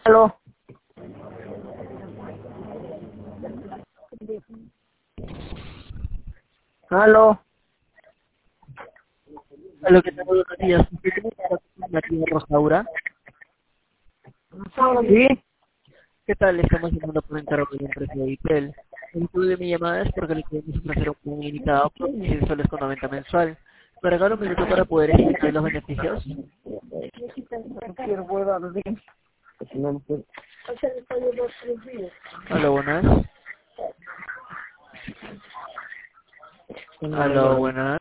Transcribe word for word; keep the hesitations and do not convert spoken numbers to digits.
Aló. Aló. Hola, ¿qué tal? Buenos días. ¿Usted tiene contacto con María Rosaura? Sí. ¿Qué tal? Le estamos llamando por encargo de la empresa de Itel. El motivo de mi llamada es porque le queremos ofrecer un plan ilimitado por dieciséis soles con noventa mensual. ¿Me regala un minuto para poder explicar los beneficios? No quiero volver a dormir. Si no, no puedo. Hola, buenas. No, no, Hola, no. buenas.